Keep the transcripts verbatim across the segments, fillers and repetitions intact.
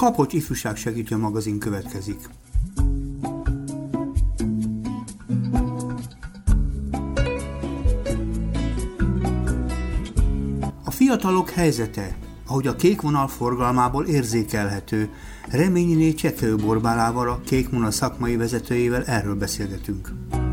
Kapocs Ifjúságsegítő magazin következik. A fiatalok helyzete, ahogy a kék vonal forgalmából érzékelhető, Reményiné Csekő Borbálával, a Kék Vonal szakmai vezetőjével erről beszélgetünk.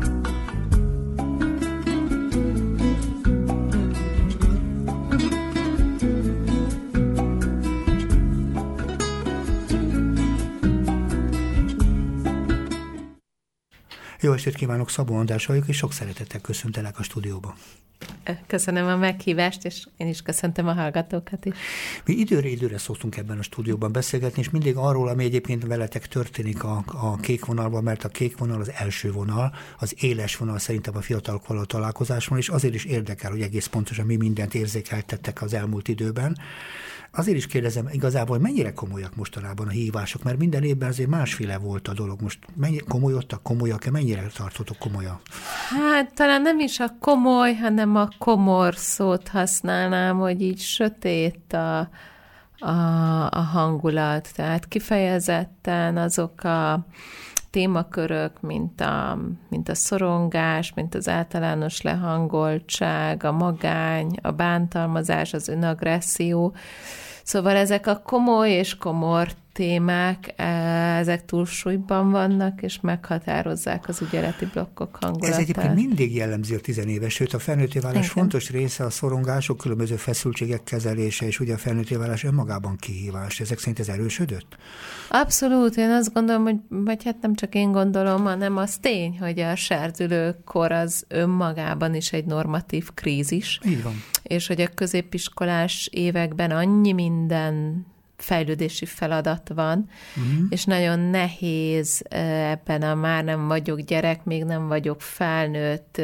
Jó estét kívánok, Szabó András vagyok, és sok szeretettel köszöntelek a stúdióban. Köszönöm a meghívást, és én is köszöntöm a hallgatókat is. Mi időre időre szoktunk ebben a stúdióban beszélgetni, és mindig arról, ami egyébként veletek történik a, a kék vonalban, mert a kék vonal az első vonal, az éles vonal szerintem a fiatalok való találkozáson, és azért is érdekel, hogy egész pontosan mi mindent érzékeltettek az elmúlt időben. Azért is kérdezem igazából, hogy mennyire komolyak mostanában a hívások, mert minden évben azért másféle volt a dolog. Most mennyi, komolyodtak, komolyak-e, mennyire tartotok komolyan? Hát talán nem is a komoly, hanem a komor szót használnám, hogy így sötét a, a, a hangulat. Tehát kifejezetten azok a témakörök, mint a, mint a szorongás, mint az általános lehangoltság, a magány, a bántalmazás, az önagresszió. Szóval ezek a komoly és komor témák, ezek túlsúlyban vannak, és meghatározzák az ügyeleti blokkok hangulatát. Ez egyébként mindig jellemzi a tizenéves, sőt a felnőtté válás fontos része a szorongások, különböző feszültségek kezelése, és ugye a felnőtté válás önmagában kihívás. Ezek szerint ez erősödött? Abszolút, én azt gondolom, hogy vagy hát nem csak én gondolom, hanem az tény, hogy a serdülőkor az önmagában is egy normatív krízis. Így van. És hogy a középiskolás években annyi minden fejlődési feladat van, uh-huh. és nagyon nehéz ebben a már nem vagyok gyerek, még nem vagyok felnőtt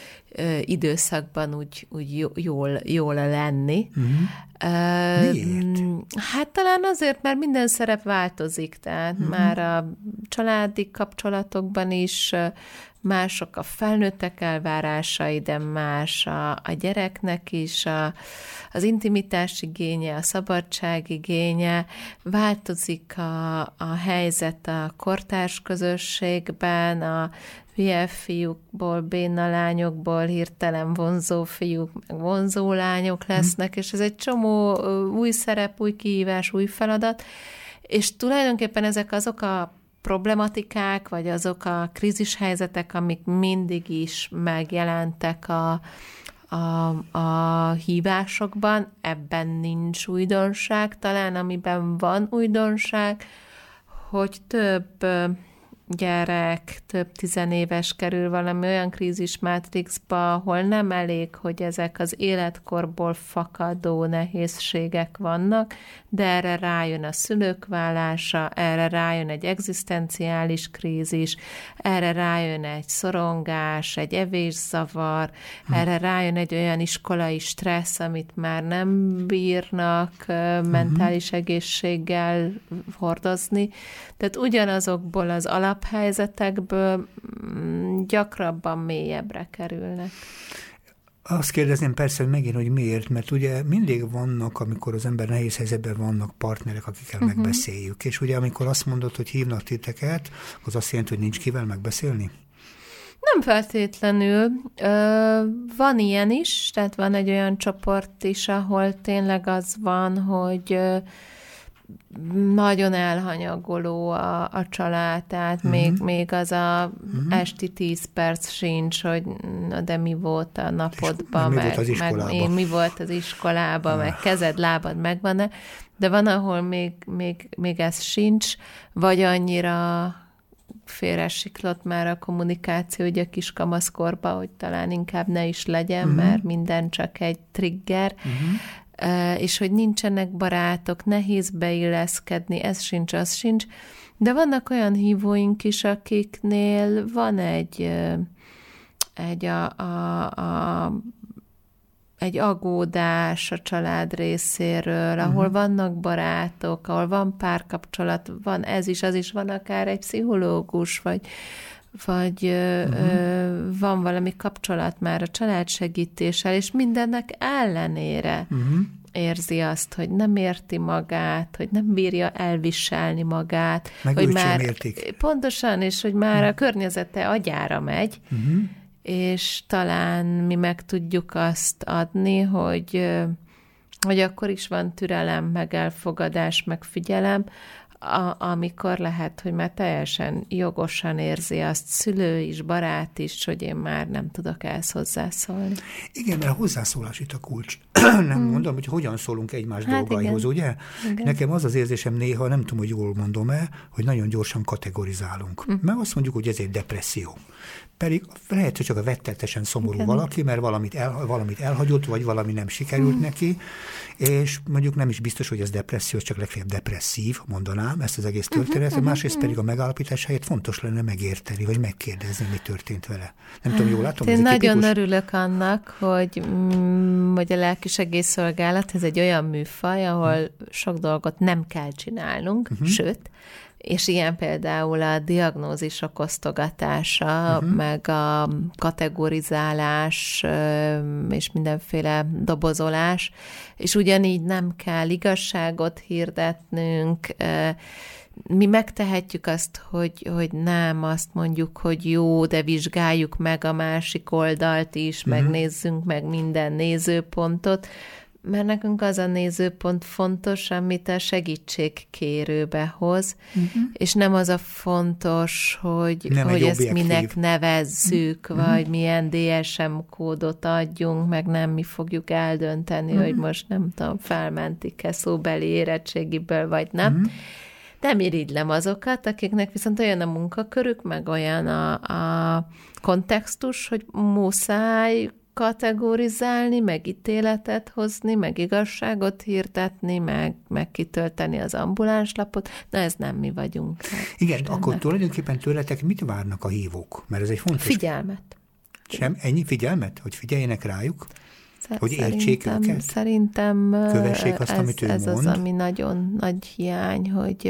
időszakban úgy, úgy jól, jól lenni. Uh-huh. Miért? Hát talán azért, mert minden szerep változik, tehát uh-huh. már a családi kapcsolatokban is mások a felnőttek elvárásai, de más a, a gyereknek is, a, az intimitás igénye, a szabadság igénye, változik a, a helyzet a kortárs közösségben, a hülye fiúkból, béna lányokból hirtelen vonzó fiúk, meg vonzó lányok lesznek, és ez egy csomó új szerep, új kihívás, új feladat, és tulajdonképpen ezek azok a problematikák, vagy azok a krízishelyzetek, amik mindig is megjelentek a, a, a hívásokban, ebben nincs újdonság, talán amiben van újdonság, hogy több gyerek, több tizenéves kerül valami olyan krízismátrixba, ahol nem elég, hogy ezek az életkorból fakadó nehézségek vannak, de erre rájön a szülők válása, erre rájön egy egzisztenciális krízis, erre rájön egy szorongás, egy evészavar, hm. erre rájön egy olyan iskolai stressz, amit már nem bírnak uh, mentális egészséggel hordozni. Tehát ugyanazokból az alaphelyzetekből gyakrabban mélyebbre kerülnek. Azt kérdezném persze, hogy megint, hogy miért, mert ugye mindig vannak, amikor az ember nehéz helyzetben vannak partnerek, akikkel uh-huh. megbeszéljük. És ugye amikor azt mondod, hogy hívnak titeket, az azt jelenti, hogy nincs kivel megbeszélni? Nem feltétlenül. Van ilyen is, tehát van egy olyan csoport is, ahol tényleg az van, hogy nagyon elhanyagoló a, a család, tehát uh-huh. még, még az a uh-huh. esti tíz perc sincs, hogy na de mi volt a napodban, meg, meg, meg én, mi volt az iskolában, uh. meg kezed, lábad megvan-e, de van, ahol még, még, még ez sincs, vagy annyira félresiklott már a kommunikáció ugye a kiskamaszkorba, hogy talán inkább ne is legyen, uh-huh. mert minden csak egy trigger, uh-huh. Uh, és hogy nincsenek barátok, nehéz beilleszkedni, ez sincs, az sincs, de vannak olyan hívóink is, akiknél van egy, egy, a, a, a, egy aggódás a család részéről, ahol uh-huh. vannak barátok, ahol van párkapcsolat, van ez is, az is, van akár egy pszichológus, vagy vagy uh-huh. van valami kapcsolat már a családsegítéssel, és mindennek ellenére. Uh-huh. érzi azt, hogy nem érti magát, hogy nem bírja elviselni magát. Meg hogy őt már, sem értik. Pontosan, és hogy már a környezete agyára megy, uh-huh. és talán mi meg tudjuk azt adni, hogy, hogy akkor is van türelem, meg elfogadás, meg figyelem, A, amikor lehet, hogy már teljesen jogosan érzi azt szülő is, barát is, hogy én már nem tudok ehhez hozzászólni. Igen, mert a hozzászólás itt a kulcs. nem hmm. mondom, hogy hogyan szólunk egymás hát dolgaihoz, igen. ugye? Igen. Nekem az az érzésem néha, nem tudom, hogy jól mondom-e, hogy nagyon gyorsan kategorizálunk. Hmm. Mert azt mondjuk, hogy ez egy depresszió. Pedig lehet, hogy csak a vettetesen szomorú igen. valaki, mert valamit, el, valamit elhagyott, vagy valami nem sikerült hmm. neki, és mondjuk nem is biztos, hogy ez depresszió, csak legfeljebb depresszív, mondanám ezt az egész történetet, uh-huh, másrészt uh-huh. pedig a megállapítás helyett fontos lenne megérteni, vagy megkérdezni, mi történt vele. Nem tudom, jól látom? Én nagyon tipikus... örülök annak, hogy, mm, hogy a lelkisegélyszolgálat, ez egy olyan műfaj, ahol uh-huh. sok dolgot nem kell csinálnunk, uh-huh. sőt, és ilyen például a diagnózisok osztogatása, uh-huh. meg a kategorizálás, és mindenféle dobozolás, és ugyanígy nem kell igazságot hirdetnünk, mi megtehetjük azt, hogy, hogy nem azt mondjuk, hogy jó, de vizsgáljuk meg a másik oldalt is, uh-huh. megnézzünk meg minden nézőpontot, mert nekünk az a nézőpont fontos, amit a segítségkérőbe hoz, uh-huh. és nem az a fontos, hogy, hogy ezt minek nevezzük, uh-huh. vagy milyen dé es em kódot adjunk, meg nem mi fogjuk eldönteni, uh-huh. hogy most nem tudom, felmentik-e szóbeli érettségiből, vagy nem. Uh-huh. Nem irigylem azokat, akiknek viszont olyan a munkakörük, meg olyan a, a kontextus, hogy muszáj kategorizálni, meg ítéletet hozni, meg igazságot hirdetni, meg, meg kitölteni az ambulánslapot. Na, ez nem mi vagyunk. Igen, Istennek. Akkor tulajdonképpen tőletek mit várnak a hívók? Mert ez egy fontos... Figyelmet. Sem, ennyi figyelmet? Hogy figyeljenek rájuk? Szer- hogy értsék őket? Szerintem kövessék azt, ez, amit ő ez mond. az, ami nagyon nagy hiány, hogy,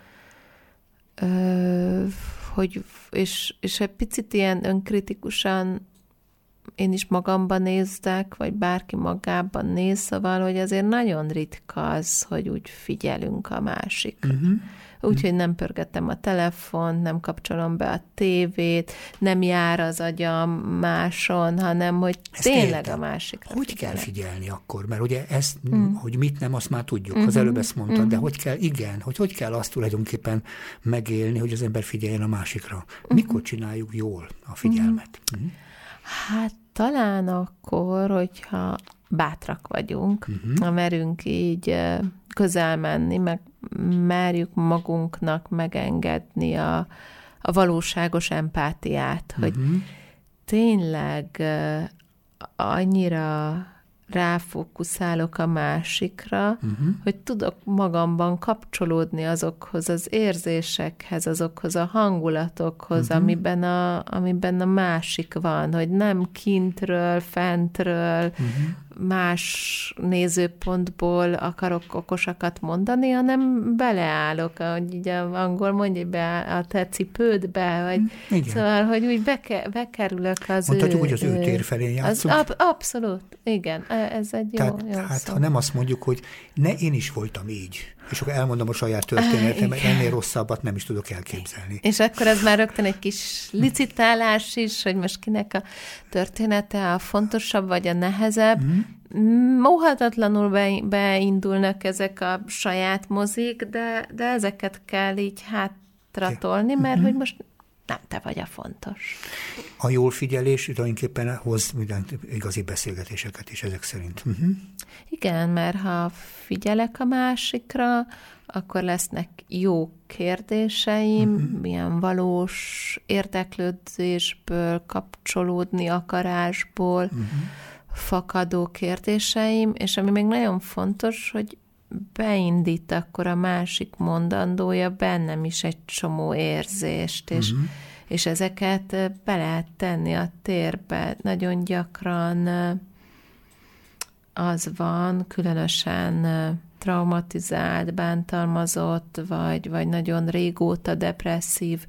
ö, hogy és, és egy picit ilyen önkritikusan én is magamban nézdek, vagy bárki magában néz, szóval, hogy azért nagyon ritka az, hogy úgy figyelünk a másikra. Uh-huh. Úgyhogy nem pörgetem a telefont, nem kapcsolom be a tévét, nem jár az agyam máson, hanem hogy ezt tényleg értem. A másikra Hogy figyelek. Kell figyelni akkor? Mert ugye ezt, mm. hogy mit nem, azt már tudjuk. Mm-hmm. Az előbb ezt mondtad, mm-hmm. de hogy kell, igen, hogy hogy kell azt tulajdonképpen megélni, hogy az ember figyeljen a másikra. Mm-hmm. Mikor csináljuk jól a figyelmet? Mm-hmm. Hát talán akkor, hogyha bátrak vagyunk, uh-huh. ha merünk így közel menni, meg merjük magunknak megengedni a, a valóságos empátiát, uh-huh. hogy tényleg annyira ráfókuszálok a másikra, uh-huh. hogy tudok magamban kapcsolódni azokhoz az érzésekhez, azokhoz a hangulatokhoz, uh-huh. amiben, a, amiben a másik van, hogy nem kintről, fentről, uh-huh. más nézőpontból akarok okosakat mondani, hanem beleállok, ahogy így a angol mondja, be a te cipődbe, vagy igen. Szóval, hogy úgy beke, bekerülök az Mondhatjuk, ő... hogy az ő tér felé játszunk. Ab, abszolút, igen, ez egy jó, Tehát, jó hát, szó. ha nem azt mondjuk, hogy ne, én is voltam így, és akkor elmondom a saját történetemet, ennél rosszabbat nem is tudok elképzelni. És akkor ez már rögtön egy kis licitálás is, hogy most kinek a története a fontosabb, vagy a nehezebb. Mm. Óhatatlanul be, beindulnak ezek a saját mozik, de, de ezeket kell így hátratolni, mert mm-hmm. hogy most nem te vagy a fontos. A jól figyelés tulajdonképpen hoz mindent, igazi beszélgetéseket is ezek szerint. Uh-huh. Igen, mert ha figyelek a másikra, akkor lesznek jó kérdéseim, uh-huh. ilyen valós érdeklődésből, kapcsolódni akarásból uh-huh. fakadó kérdéseim, és ami még nagyon fontos, hogy beindít akkor a másik mondandója bennem is egy csomó érzést, és, uh-huh. és ezeket be lehet tenni a térbe. Nagyon gyakran az van, különösen traumatizált, bántalmazott, vagy, vagy nagyon régóta depresszív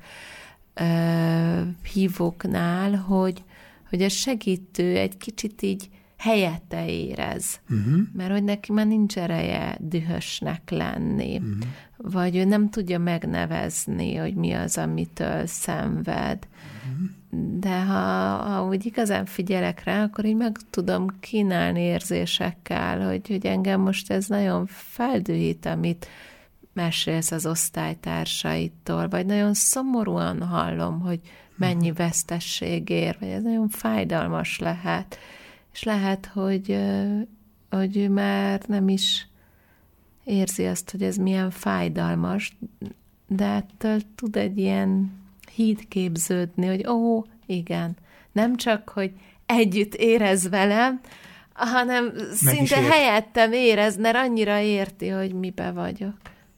uh, hívóknál, hogy, hogy a segítő egy kicsit így helyette érez. Uh-huh. Mert hogy neki már nincs ereje dühösnek lenni, uh-huh. vagy ő nem tudja megnevezni, hogy mi az, amitől szenved. Uh-huh. De ha, ha úgy igazán figyelek rá, akkor így meg tudom kínálni érzésekkel, hogy, hogy engem most ez nagyon feldühít, amit mesélsz az osztálytársaitól, vagy nagyon szomorúan hallom, hogy mennyi vesztesség ér, vagy ez nagyon fájdalmas lehet. És lehet, hogy, hogy ő már nem is érzi azt, hogy ez milyen fájdalmas, de ettől tud egy ilyen híd képződni, hogy ó, igen, nem csak, hogy együtt érez velem, hanem meg szinte helyettem érez, mert annyira érti, hogy mibe vagyok.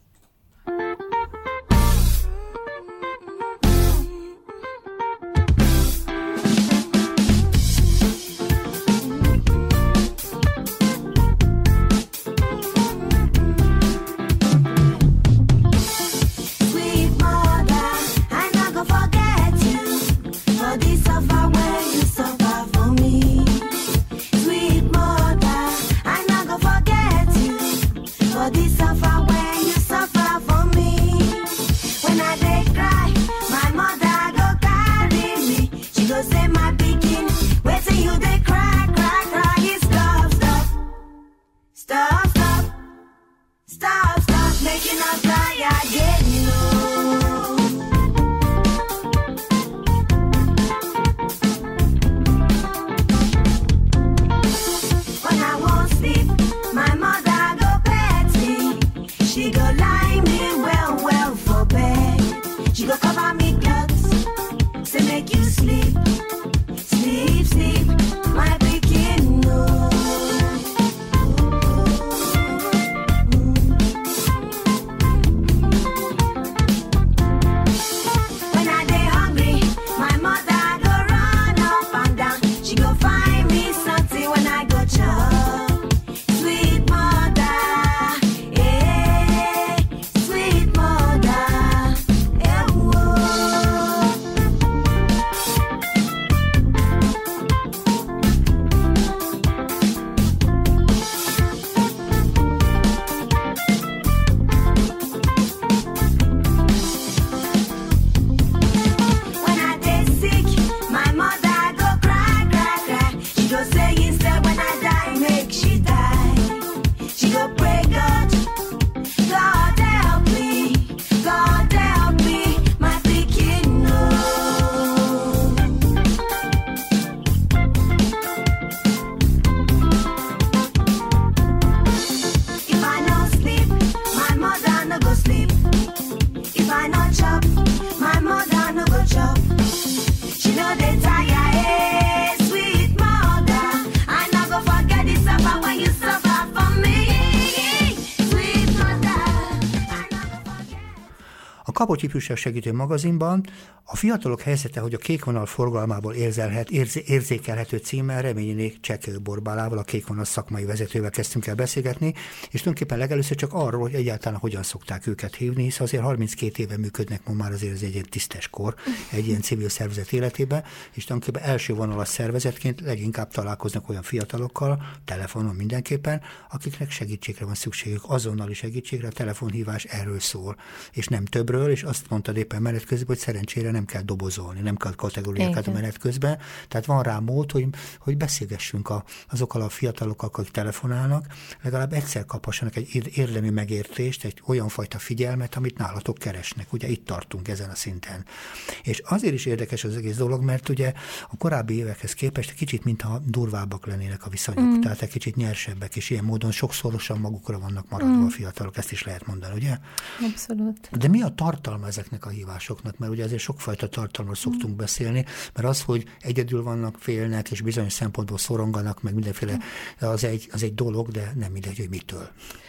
Kapocsi Ifjúság Segítő Magazinban a fiatalok helyzete, hogy a kék vonal forgalmából érzelhet, érzé, érzékelhető címmel Reményiné Csekő Borbálával, a kék vonal szakmai vezetővel kezdtünk el beszélgetni, és tulajdonképpen legelőször csak arról, hogy egyáltalán hogyan szokták őket hívni, hisz azért harminckét éve működnek ma már, azért ez egy ilyen tisztes kor egy ilyen civil szervezet életében, és tulajdonképpen első vonalas szervezetként leginkább találkoznak olyan fiatalokkal, telefonon mindenképpen, akiknek segítségre van szükségük, azonnali segítségre, a telefonhívás erről szól, és nem többről, és azt mondtad éppen menet közben, hogy szerencsére nem kell dobozolni, nem kell kategóriákat a menet közben, tehát van rá mód, hogy, hogy beszélgessünk a, azokkal a fiatalokkal, akik telefonálnak, legalább egyszer kaphassanak egy érdemi megértést, egy olyan fajta figyelmet, amit nálatok keresnek. Ugye itt tartunk ezen a szinten. És azért is érdekes az egész dolog, mert ugye a korábbi évekhez képest egy kicsit mintha durvábbak lennének a viszonyok, mm. tehát egy kicsit nyersebbek, és ilyen módon sokszorosan magukra vannak maradva mm. a fiatalok, ezt is lehet mondani, ugye? Abszolút. De mi a tartalma ezeknek a hívásoknak? Mert ugye azért sokfajta tartalmat szoktunk mm. beszélni, mert az, hogy egyedül vannak, félnek, és bizonyos szempontból szoronganak, meg mindenféle, az egy, az egy dolog, de nem mindegy, hogy mitől.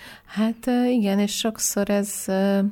Hát igen, és sokszor ez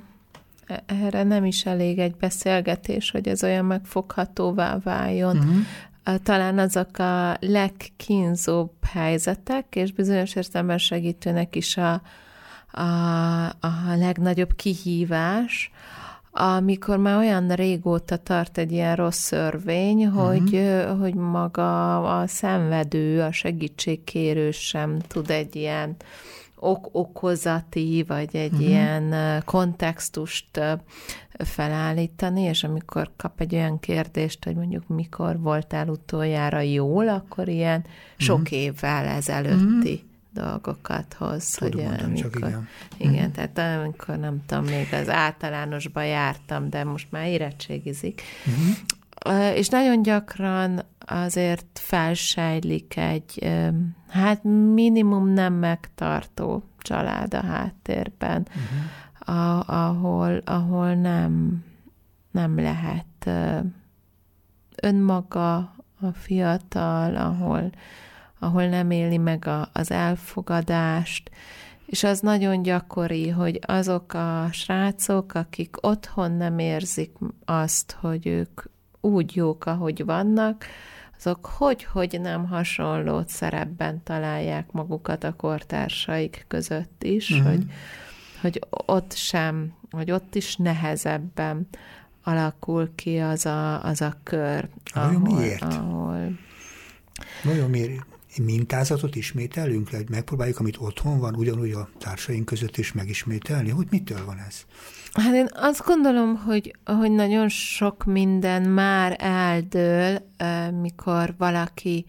erre nem is elég egy beszélgetés, hogy ez olyan megfoghatóvá váljon. Uh-huh. Talán azok a legkínzóbb helyzetek, és bizonyos értelemben segítőnek is a, a, a legnagyobb kihívás, amikor már olyan régóta tart egy ilyen rossz törvény, hogy, uh-huh. hogy maga a szenvedő, a segítségkérő sem tud egy ilyen ok-okozati, vagy egy uh-huh. ilyen kontextust felállítani, és amikor kap egy olyan kérdést, hogy mondjuk mikor voltál utoljára jól, akkor ilyen uh-huh. sok évvel ezelőtti uh-huh. dolgokat hoz. Tudom hogy mondani, amikor, csak igen. Igen, uh-huh. tehát amikor nem tudom, még az általánosba jártam, de most már érettségizik. Uh-huh. És nagyon gyakran azért felsejlik egy, hát minimum nem megtartó család a háttérben, uh-huh. a, ahol, ahol nem, nem lehet önmaga a fiatal, ahol, ahol nem éli meg a, az elfogadást, és az nagyon gyakori, hogy azok a srácok, akik otthon nem érzik azt, hogy ők úgy jók, ahogy vannak, azok hogy-hogy nem hasonló szerepben találják magukat a kortársaik között is, uh-huh. hogy, hogy ott sem, hogy ott is nehezebben alakul ki az a, az a kör. Ahol, ahol, miért? Ahol... Nagyon miért? Mintázatot ismételünk le, hogy megpróbáljuk, amit otthon van, ugyanúgy a társaink között is megismételni? Hogy mitől van ez? Hát én azt gondolom, hogy, hogy nagyon sok minden már eldől, mikor valaki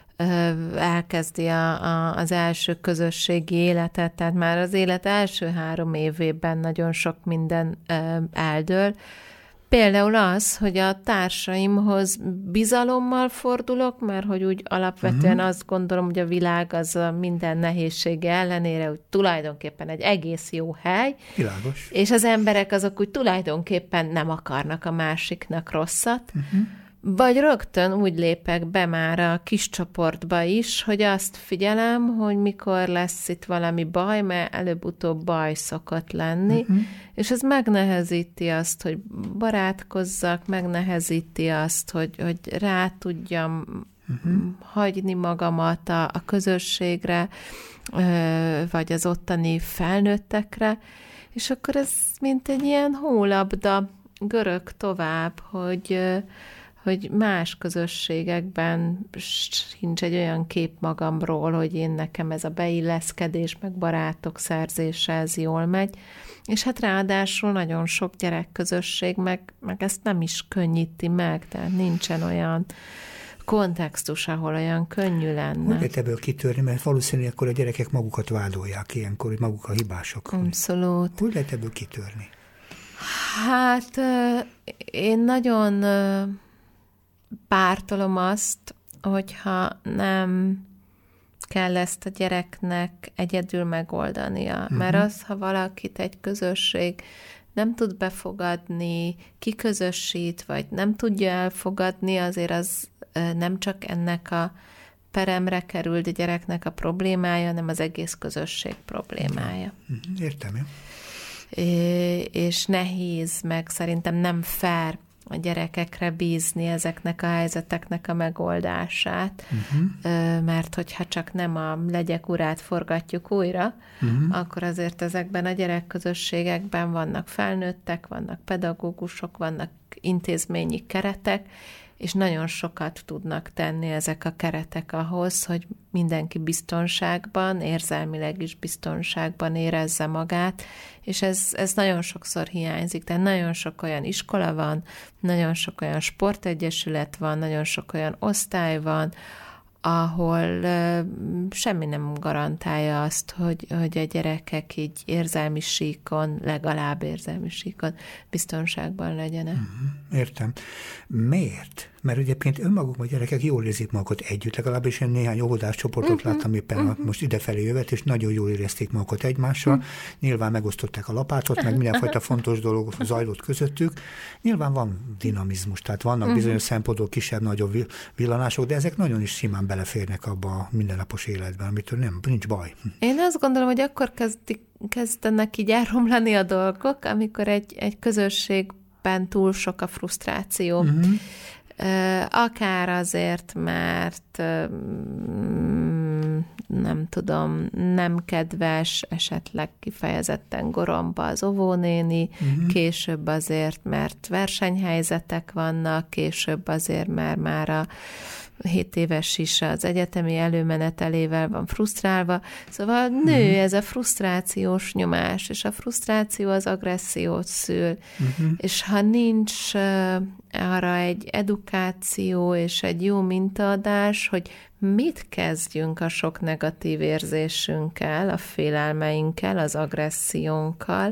elkezdi a, a, az első közösségi életet, tehát már az élet első három évében nagyon sok minden eldől. Például az, hogy a társaimhoz bizalommal fordulok, mert hogy úgy alapvetően uh-huh. azt gondolom, hogy a világ az a minden nehézsége ellenére, hogy tulajdonképpen egy egész jó hely. Világos. És az emberek azok úgy tulajdonképpen nem akarnak a másiknak rosszat. Uh-huh. Vagy rögtön úgy lépek be már a kis csoportba is, hogy azt figyelem, hogy mikor lesz itt valami baj, mert előbb-utóbb baj szokott lenni, uh-huh. és ez megnehezíti azt, hogy barátkozzak, megnehezíti azt, hogy, hogy rá tudjam uh-huh. hagyni magamat a, a közösségre, vagy az ottani felnőttekre, és akkor ez mint egy ilyen hólabda görög tovább, hogy hogy más közösségekben sincs egy olyan kép magamról, hogy én nekem ez a beilleszkedés, meg barátok szerzése, ez jól megy. És hát ráadásul nagyon sok gyerekközösség, meg, meg ezt nem is könnyíti meg, tehát nincsen olyan kontextus, ahol olyan könnyű lenne. Hogy lehet ebből kitörni, mert valószínűleg akkor a gyerekek magukat vádolják ilyenkor, hogy maguk a hibások. Abszolút. Hogy lehet ebből kitörni? Hát én nagyon pártolom azt, hogyha nem kell ezt a gyereknek egyedül megoldania. Uh-huh. Mert az, ha valakit egy közösség nem tud befogadni, kiközösít, vagy nem tudja elfogadni, azért az nem csak ennek a peremre került gyereknek a problémája, hanem az egész közösség problémája. Uh-huh. Értem, jó. És nehéz, meg szerintem nem fair a gyerekekre bízni ezeknek a helyzeteknek a megoldását, uh-huh. mert hogyha csak nem a legyek urát forgatjuk újra, uh-huh. akkor azért ezekben a gyerekközösségekben vannak felnőttek, vannak pedagógusok, vannak intézményi keretek, és nagyon sokat tudnak tenni ezek a keretek ahhoz, hogy mindenki biztonságban, érzelmileg is biztonságban érezze magát, és ez, ez nagyon sokszor hiányzik, tehát nagyon sok olyan iskola van, nagyon sok olyan sportegyesület van, nagyon sok olyan osztály van, ahol uh, semmi nem garantálja azt, hogy, hogy a gyerekek így érzelmi síkon, legalább érzelmi síkon biztonságban legyenek. Mm-hmm. Értem. Miért? Mert egyébként önmagukban a gyerekek jól érzik magukat együtt, legalábbis én néhány óvodás csoportot uh-huh. láttam éppen uh-huh. most idefelé jövet, és nagyon jól érezték magukat egymással. Uh-huh. Nyilván megosztották a lapátot, meg mindenfajta fontos dolog zajlott közöttük. Nyilván van dinamizmus, tehát vannak uh-huh. bizonyos szempontból kisebb-nagyobb villanások, de ezek nagyon is simán beleférnek abba a mindennapos életben, amitől nem, nincs baj. Én azt gondolom, hogy akkor kezdik, kezdenek így elromlani a dolgok, amikor egy, egy közösségben túl sok a frusztráció. Uh-huh. Akár azért, mert nem tudom, nem kedves, esetleg kifejezetten goromba az óvónéni, uh-huh. később azért, mert versenyhelyzetek vannak, később azért, mert már a hét éves is az egyetemi előmenetelével van frusztrálva. Szóval nő uh-huh. ez a frusztrációs nyomás, és a frusztráció az agressziót szül. Uh-huh. És ha nincs uh, arra egy edukáció és egy jó mintaadás, hogy mit kezdjünk a sok negatív érzésünkkel, a félelmeinkkel, az agressziónkkal,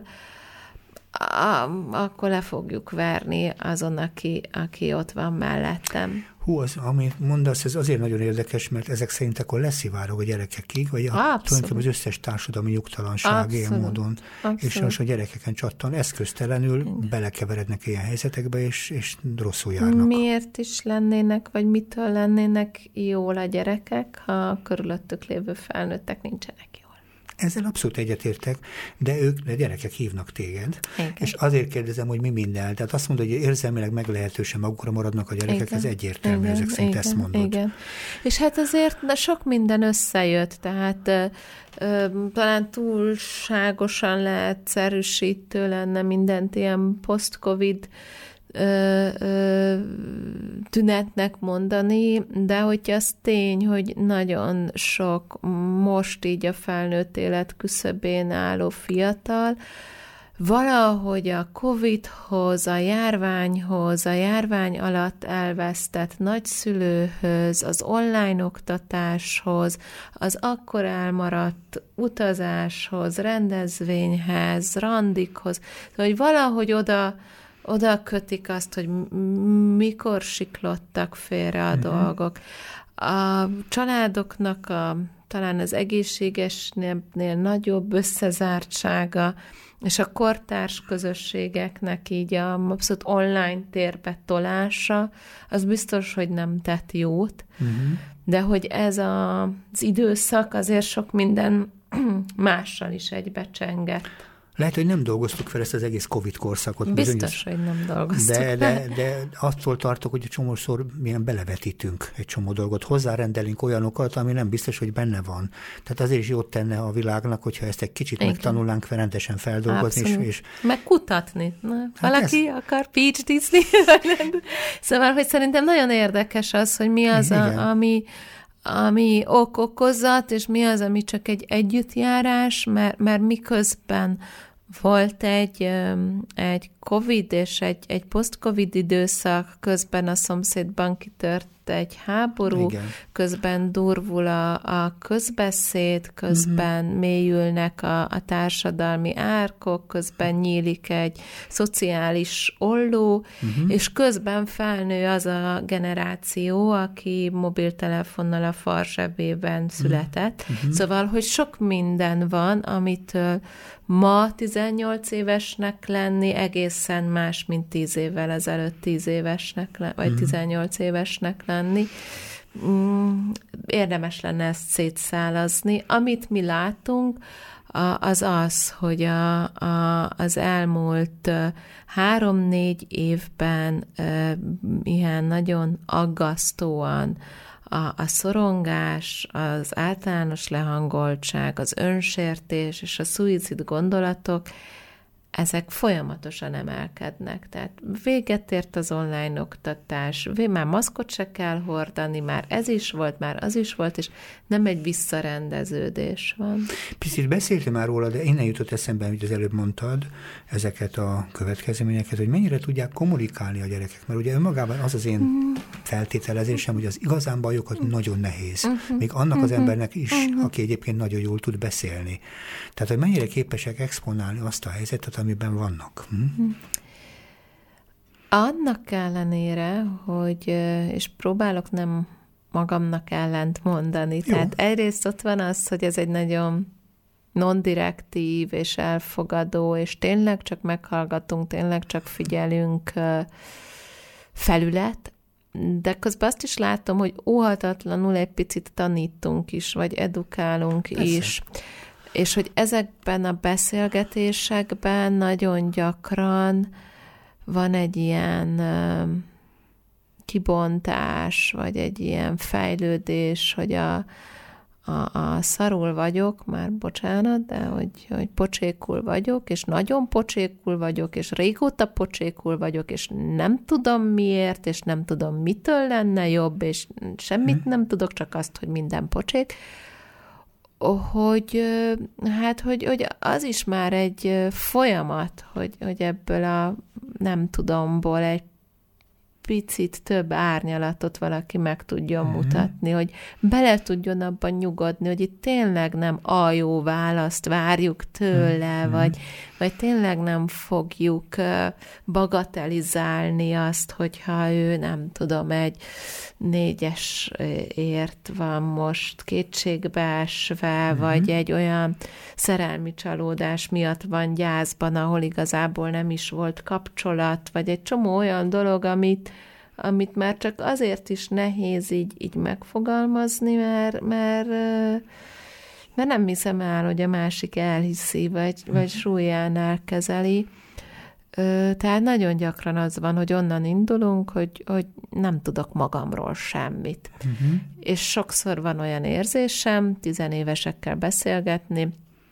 akkor le fogjuk verni azon, aki, aki ott van mellettem. Hú, az, amit mondasz, ez azért nagyon érdekes, mert ezek szerint akkor leszivárog a gyerekekig, vagy a, tulajdonképpen az összes társadalmi nyugtalanság Abszolút. ilyen módon. Abszolút. És most a gyerekeken csattan eszköztelenül Igen. belekeverednek ilyen helyzetekbe, és, és rosszul járnak. Miért is lennének, vagy mitől lennének jól a gyerekek, ha a körülöttük lévő felnőttek nincsenek jól? Ezzel abszolút egyetértek, de ők, de gyerekek hívnak téged, Igen. és azért kérdezem, hogy mi minden. Tehát azt mondod, hogy érzelmileg meglehetősen magukra maradnak a gyerekek, Igen. ez egyértelmű, Igen. ezek szerint Igen. ezt mondod. Igen. És hát azért na, sok minden összejött, tehát ö, ö, talán túlságosan leegyszerűsítő lenne mindent ilyen post-covid Ö, ö, tünetnek mondani, de hogy az tény, hogy nagyon sok most így a felnőtt élet küszöbén álló fiatal valahogy a Covidhoz, a járványhoz, a járvány alatt elvesztett nagyszülőhöz, az online oktatáshoz, az akkor elmaradt utazáshoz, rendezvényhez, randikhoz, hogy valahogy oda oda kötik azt, hogy mikor siklottak félre a uh-huh. dolgok. A családoknak a, talán az egészségesnél nagyobb összezártsága, és a kortárs közösségeknek így a abszolút online térbe tolása, az biztos, hogy nem tett jót, uh-huh. de hogy ez a, az időszak azért sok minden mással is egybecsengett. Lehet, hogy nem dolgoztuk fel ezt az egész Covid korszakot. Biztos, bizonyos, hogy nem dolgoztuk de, de, de attól tartok, hogy csomószor milyen belevetítünk egy csomó dolgot, hozzárendelünk olyanokat, ami nem biztos, hogy benne van. Tehát azért is jót tenne a világnak, hogyha ezt egy kicsit Igen. megtanulnánk rendesen feldolgozni. És, és... Meg kutatni. Na, hát valaki ez... akar PhD-zni? Szóval, hogy szerintem nagyon érdekes az, hogy mi az, a, ami... ami ok-okozat, és mi az, ami csak egy együttjárás, mert, mert miközben volt egy, egy Covid és egy, egy post-Covid időszak, közben a szomszédban kitört egy háború, Igen. közben durvul a, a közbeszéd, közben uh-huh. mélyülnek a, a társadalmi árkok, közben nyílik egy szociális olló, uh-huh. és közben felnő az a generáció, aki mobiltelefonnal a farzsebében született. Uh-huh. Szóval, hogy sok minden van, amitől ma tizennyolc évesnek lenni egészen más, mint tíz évvel ezelőtt tíz évesnek, le, vagy tizennyolc évesnek lenni. Érdemes lenne ezt szétszálazni. Amit mi látunk, az az, hogy a, a, az elmúlt három-négy évben ilyen nagyon aggasztóan A, a szorongás, az általános lehangoltság, az önsértés és a szuicid gondolatok, ezek folyamatosan emelkednek. Tehát véget ért az online oktatás, már maszkot se kell hordani, már ez is volt, már az is volt, és nem egy visszarendeződés van. Picit beszéltem már róla, de innen jutott eszembe, amit az előbb mondtad, ezeket a következményeket, hogy mennyire tudják kommunikálni a gyerekek, mert ugye önmagában az az én mm. feltételezésem, hogy az igazán bajokat mm. nagyon nehéz. Mm-hmm. Még annak az embernek is, mm-hmm. aki egyébként nagyon jól tud beszélni. Tehát, hogy mennyire képesek exponálni azt a helyzetet, amiben vannak. Hm? Annak ellenére, hogy, és próbálok nem magamnak ellent mondani, Jó. tehát egyrészt ott van az, hogy ez egy nagyon non-direktív és elfogadó, és tényleg csak meghallgatunk, tényleg csak figyelünk felület, de közben azt is látom, hogy óhatatlanul egy picit tanítunk is, vagy edukálunk Persze. is. És hogy ezekben a beszélgetésekben nagyon gyakran van egy ilyen kibontás, vagy egy ilyen fejlődés, hogy a, a, a szarul vagyok, már bocsánat, de hogy, hogy pocsékul vagyok, és nagyon pocsékul vagyok, és régóta pocsékul vagyok, és nem tudom miért, és nem tudom mitől lenne jobb, és semmit nem tudok, csak azt, hogy minden pocsék, hogy, hát, hogy, hogy az is már egy folyamat, hogy, hogy ebből a nem tudomból egy picit több árnyalatot valaki meg tudjon mm-hmm. mutatni, hogy bele tudjon abban nyugodni, hogy itt tényleg nem a jó választ várjuk tőle, mm-hmm. vagy, vagy tényleg nem fogjuk bagatelizálni azt, hogyha ő, nem tudom, egy négyesért van most kétségbeesve, mm-hmm. vagy egy olyan szerelmi csalódás miatt van gyászban, ahol igazából nem is volt kapcsolat, vagy egy csomó olyan dolog, amit amit már csak azért is nehéz így, így megfogalmazni, mert, mert, mert nem hiszem el, hogy a másik elhiszi, vagy, vagy súlyánál kezeli. Tehát nagyon gyakran az van, hogy onnan indulunk, hogy, hogy nem tudok magamról semmit. Uh-huh. És sokszor van olyan érzésem, tizenévesekkel beszélgetni,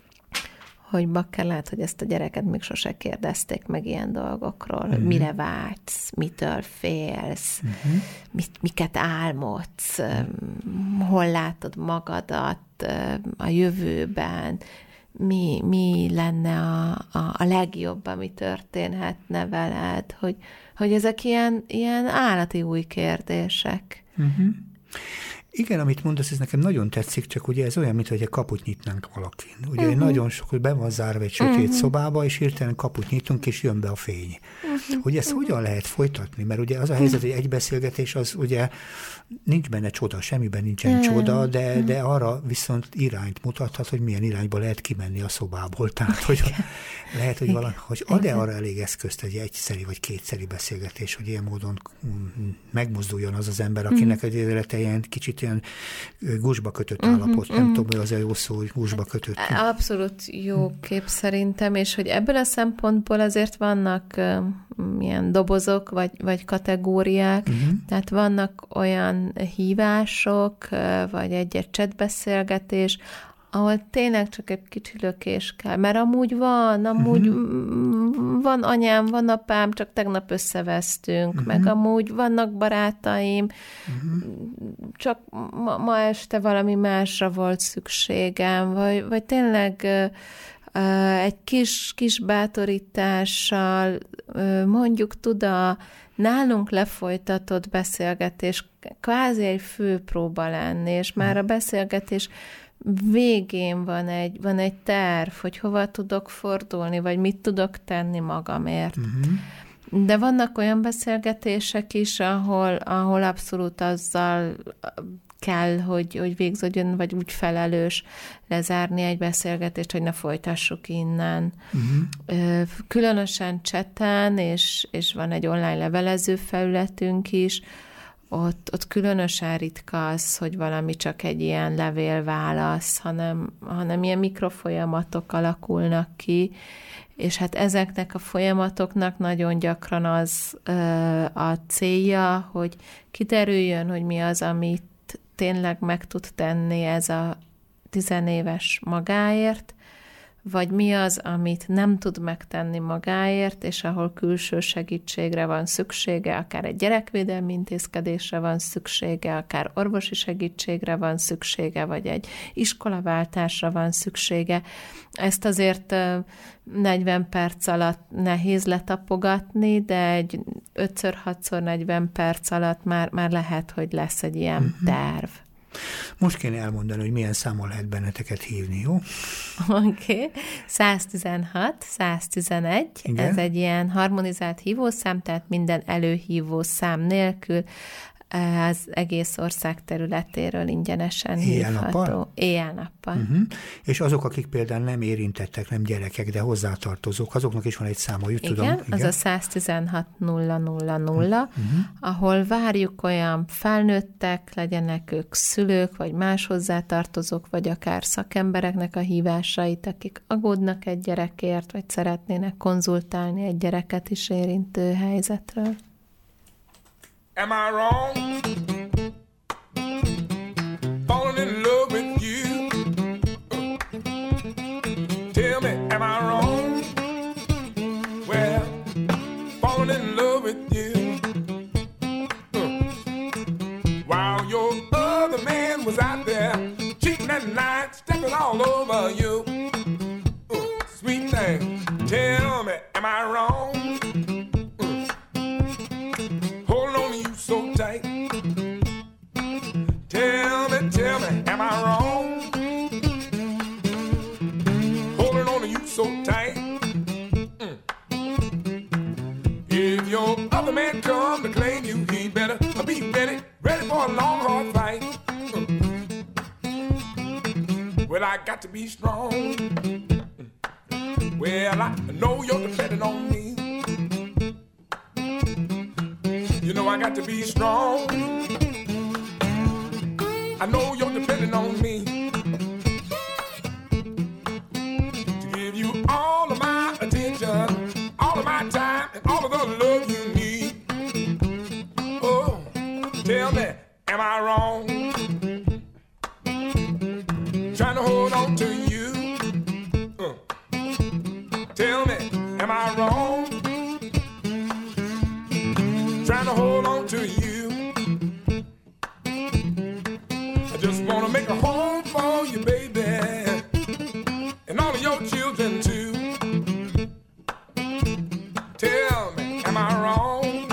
hogy bakker, lehet, hogy ezt a gyereket még sose kérdezték meg ilyen dolgokról, uh-huh. hogy mire vágysz, mitől félsz, uh-huh. mit, miket álmodsz, uh-huh. hol látod magadat a jövőben, mi, mi lenne a, a, a legjobb, ami történhetne veled, hogy, hogy ezek ilyen, ilyen állati új kérdések. Uh-huh. Igen, amit mondasz, ez nekem nagyon tetszik, csak ugye ez olyan, mint hogy egy kaput nyitnánk valakin. Ugye uh-huh. nagyon sok, hogy be van zárva egy sötét uh-huh. szobába, és hirtelen kaput nyitunk, és jön be a fény. Uh-huh. Hogy ezt uh-huh. hogyan lehet folytatni? Mert ugye az a helyzet, hogy egy beszélgetés, az ugye nincs benne csoda, semmiben nincsen uh-huh. csoda, de, de arra viszont irányt mutathat, hogy milyen irányba lehet kimenni a szobából. Tehát, hogy lehet, hogy, valami, hogy ad-e arra elég eszközt egy egyszeri vagy kétszeri beszélgetés, hogy ilyen módon megmozduljon az az ember, akinek egy élete ilyen kicsit ilyen gúzsba kötött uh-huh, állapot. Nem uh-huh. tudom, hogy az a jó szó, hogy gúzsba kötött. Abszolút jó kép szerintem, és hogy ebből a szempontból azért vannak uh, ilyen dobozok, vagy, vagy kategóriák, uh-huh. tehát vannak olyan hívások, uh, vagy egy-egy chatbeszélgetés, ahol tényleg csak egy kicsi lökés kell, mert amúgy van, amúgy uh-huh. van anyám, van apám, csak tegnap összevesztünk, uh-huh. meg amúgy vannak barátaim, uh-huh. csak ma, ma este valami másra volt szükségem, vagy, vagy tényleg uh, egy kis, kis bátorítással uh, mondjuk tud a nálunk lefolytatott beszélgetés kvázi egy főpróba lenni, és uh-huh. már a beszélgetés végén van egy, van egy terv, hogy hova tudok fordulni, vagy mit tudok tenni magamért. Uh-huh. De vannak olyan beszélgetések is, ahol, ahol abszolút azzal kell, hogy, hogy végződjön, vagy úgy felelős lezárni egy beszélgetést, hogy ne folytassuk innen. Uh-huh. Különösen chaten, és, és van egy online levelező felületünk is, Ott, ott különösen ritka az, hogy valami csak egy ilyen levélválasz, hanem, hanem ilyen mikrofolyamatok alakulnak ki, és hát ezeknek a folyamatoknak nagyon gyakran az ö, a célja, hogy kiderüljön, hogy mi az, amit tényleg meg tud tenni ez a tizenéves magáért, vagy mi az, amit nem tud megtenni magáért, és ahol külső segítségre van szüksége, akár egy gyerekvédelmi intézkedésre van szüksége, akár orvosi segítségre van szüksége, vagy egy iskolaváltásra van szüksége. Ezt azért negyven perc alatt nehéz letapogatni, de egy ötször-hatszor negyven perc alatt már, már lehet, hogy lesz egy ilyen uh-huh. terv. Most kéne elmondani, hogy milyen számon lehet benneteket hívni, jó? Oké. Okay. száztizenhat, száztizenegy, igen. Ez egy ilyen harmonizált hívószám, tehát minden előhívó szám nélkül az egész ország területéről ingyenesen Éjjel-nappal? hívható. Éjjel-nappal. Uh-huh. És azok, akik például nem érintettek, nem gyerekek, de hozzátartozók, azoknak is van egy száma, hogy tudom. Igen, az a száztizenhat nulla nulla nulla, uh-huh. ahol várjuk olyan felnőttek, legyenek ők szülők, vagy más hozzátartozók, vagy akár szakembereknek a hívásait, akik aggódnak egy gyerekért, vagy szeretnének konzultálni egy gyereket is érintő helyzetről. Am I wrong? Falling in love with you. light stepping all over you. Uh, sweet thing, tell me, am I wrong? Uh, holding on to you so tight. Tell me, tell me, am I wrong? Holding on to you so tight. Mm. If your other man come to claim you, he better be ready, ready for a long, hard fight. Mm. Well, I got to be strong. Mm. Well, I know you're depending on me. You know I got to be strong. I know you're depending on me to give you all of my attention, all of my time, and all of the love you need. Oh, tell me, am I wrong? Trying to hold on to you. Uh. Tell me, am I wrong? Trying to hold on to you. Just wanna make a home for you, baby, and all of your children too. Tell me, am I wrong?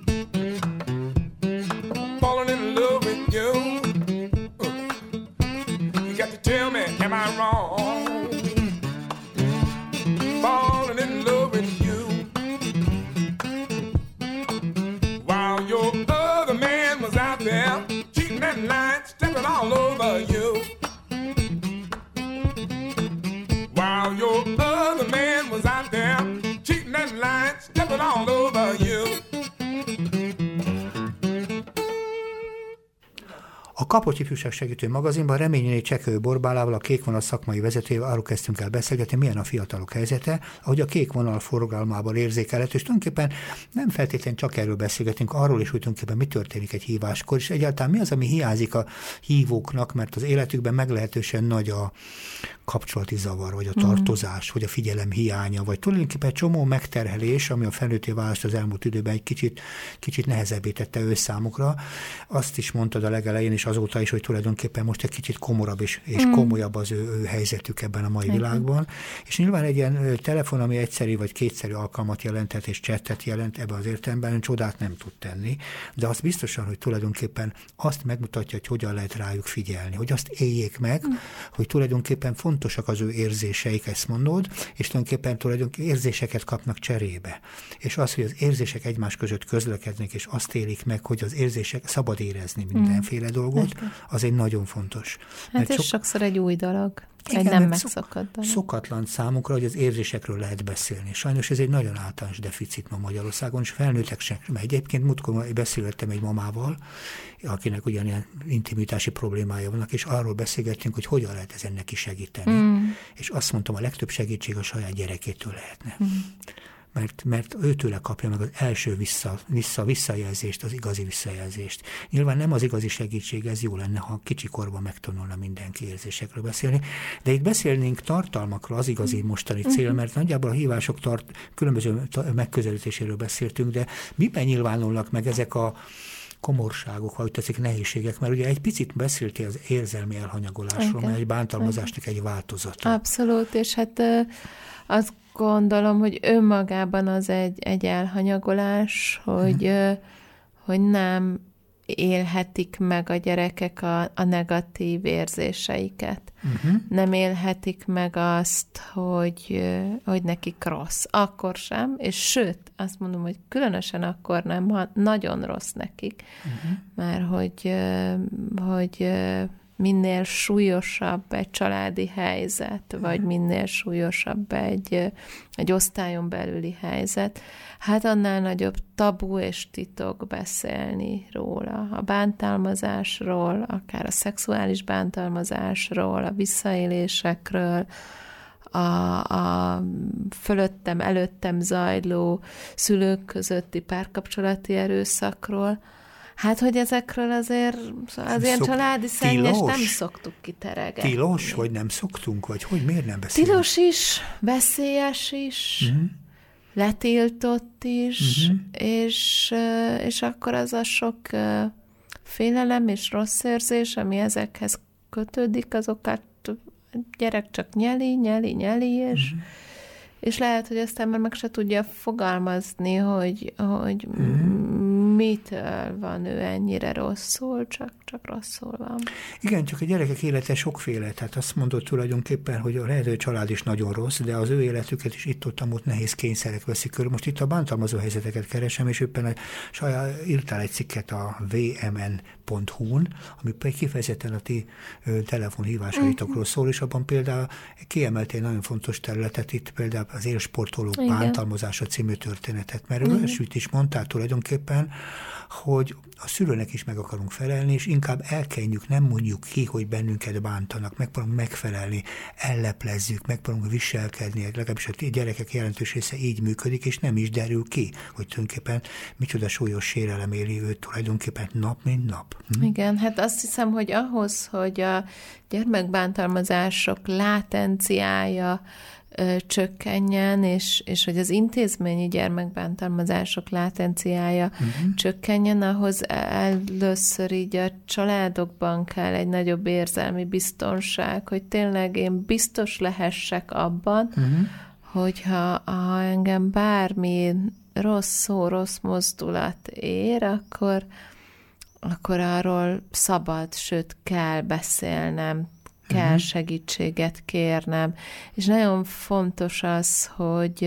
Falling in love with you. Uh, you got to tell me, am I wrong? Falling in love with you. While your other man was out there cheating and lying, stepping all over you. While your other man was out there cheating and lying, stepping all over you. A Kapocs Ifjúság Segítő Magazinban Reményi Csekő Borbálával, a Kék Vonal szakmai vezetőjével arról kezdtünk el beszélgetni, milyen a fiatalok helyzete, ahogy a Kék Vonal forgalmában érzékelhető, és tulajdonképpen nem feltétlenül csak erről beszélgetünk, arról is, hogy tulajdonképpen mi történik egy híváskor, és egyáltalán mi az, ami hiányzik a hívóknak, mert az életükben meglehetősen nagy a kapcsolati zavar, vagy a tartozás, mm. vagy a figyelem hiánya, vagy tulajdonképpen egy csomó megterhelés, ami a felnőtté válást az elmúlt időben egy kicsit, kicsit nehezebbé tette ő számukra. Azt is mondtad a legelején, és azóta is, hogy tulajdonképpen most egy kicsit komorabb és, és mm. komolyabb az ő, ő helyzetük ebben a mai mm. világban. És nyilván egy ilyen telefon, ami egyszerű vagy kétszerű alkalmat jelentett, és chattet jelent, ebben az értelemben csodát nem tud tenni. De azt biztosan, hogy tulajdonképpen azt megmutatja, hogy hogyan lehet rájuk figyelni, hogy azt éljék meg, mm. hogy tulajdonképpen fontosak az ő érzéseik, ezt mondod, és tulajdonképpen tulajdonképpen érzéseket kapnak cserébe. És az, hogy az érzések egymás között közlekednek, és azt élik meg, hogy az érzések szabad érezni mindenféle mm. dolgot, az egy nagyon fontos. Hát mert ez sok... sokszor egy új dolog. Igen, egy nem megszokott dolog. Szokatlan számukra, hogy az érzésekről lehet beszélni. Sajnos ez egy nagyon általános deficit ma Magyarországon, és felnőttek sem. Mert egyébként múltkor beszélgettem egy mamával, akinek ugyanilyen intimitási problémája vannak, és arról beszélgettünk, hogy hogyan lehet ezen neki segíteni. Mm. És azt mondtam, a legtöbb segítség a saját gyerekétől lehetne. Mm. Mert, mert őtőle kapja meg az első vissza, vissza, visszajelzést, az igazi visszajelzést. Nyilván nem az igazi segítség, ez jó lenne, ha kicsikorban megtanulna mindenki érzésekről beszélni, de itt beszélnénk tartalmakról, az igazi mostani cél, mert nagyjából a hívások tart, különböző megközelítéséről beszéltünk, de miben nyilvánulnak meg ezek a komorságok, ha úgy tetszik, nehézségek, mert ugye egy picit beszéltél az érzelmi elhanyagolásról, mert egy bántalmazásnak egy változata. Abszolút, és hát azt gondolom, hogy önmagában az egy, egy elhanyagolás, hogy, hmm. hogy nem élhetik meg a gyerekek a, a negatív érzéseiket. Uh-huh. Nem élhetik meg azt, hogy, hogy nekik rossz. Akkor sem, és sőt, azt mondom, hogy különösen akkor nem, ha nagyon rossz nekik. Uh-huh. Mert hogy, hogy minél súlyosabb egy családi helyzet, vagy minél súlyosabb egy, egy osztályon belüli helyzet, hát annál nagyobb tabu és titok beszélni róla. A bántalmazásról, akár a szexuális bántalmazásról, a visszaélésekről, a, a fölöttem, előttem zajló szülők közötti párkapcsolati erőszakról. Hát, hogy ezekről azért az ilyen Szok, családi szennyest nem szoktuk kiteregetni. Tilos, vagy nem szoktunk, vagy hogy miért nem beszélünk? Tilos is, veszélyes is, uh-huh. letiltott is, uh-huh. és, és akkor az a sok félelem és rossz érzés, ami ezekhez kötődik, azokat ott a gyerek csak nyeli, nyeli, nyeli, és, uh-huh. és lehet, hogy aztán már meg se tudja fogalmazni, hogy, hogy uh-huh. mitől van ő ennyire rosszul, csak, csak rosszul van. Igen, csak a gyerekek élete sokféle, tehát azt mondod tulajdonképpen, hogy a lehető család is nagyon rossz, de az ő életüket is itt-ott nehéz kényszerek veszik körül. Most itt a bántalmazó helyzeteket keresem, és éppen a, saját, írtál egy cikket a vé em en pont hú-n, ami kifejezetten a ti telefonhívásaitokról szól, és abban például kiemeltél nagyon fontos területet, itt például az élsportolók Igen. bántalmazása című történetet, mert ő elsőt is mondtál tulajdonképpen, hogy a szülőnek is meg akarunk felelni, és inkább elkenjük, nem mondjuk ki, hogy bennünket bántanak, megpróbálunk megfelelni, elleplezzük, megpróbálunk viselkedni, legalábbis a gyerekek jelentős része így működik, és nem is derül ki, hogy tulajdonképpen micsoda súlyos sérelem éli őt tulajdonképpen nap, mint nap. Hm? Igen, hát azt hiszem, hogy ahhoz, hogy a gyermekbántalmazások látenciája ö, csökkenjen, és, és hogy az intézményi gyermekbántalmazások látenciája uh-huh. csökkenjen, ahhoz először így a családokban kell egy nagyobb érzelmi biztonság, hogy tényleg én biztos lehessek abban, uh-huh. hogyha ha engem bármi rossz szó, rossz mozdulat ér, akkor, akkor arról szabad, sőt kell beszélnem, kell uh-huh. segítséget kérnem. És nagyon fontos az, hogy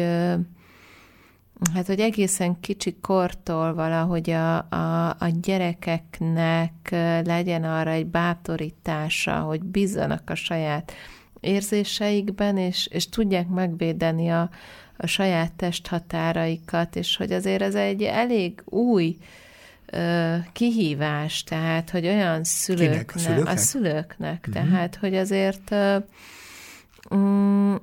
hát, hogy egészen kicsi kortól valahogy a, a, a gyerekeknek legyen arra egy bátorítása, hogy bízzanak a saját érzéseikben, és, és tudják megvédeni a, a saját testhatáraikat, és hogy azért ez egy elég új ö, kihívás, tehát, hogy olyan szülőknek, Kinek? A szülőknek, a szülőknek uh-huh. tehát, hogy azért ö, mm,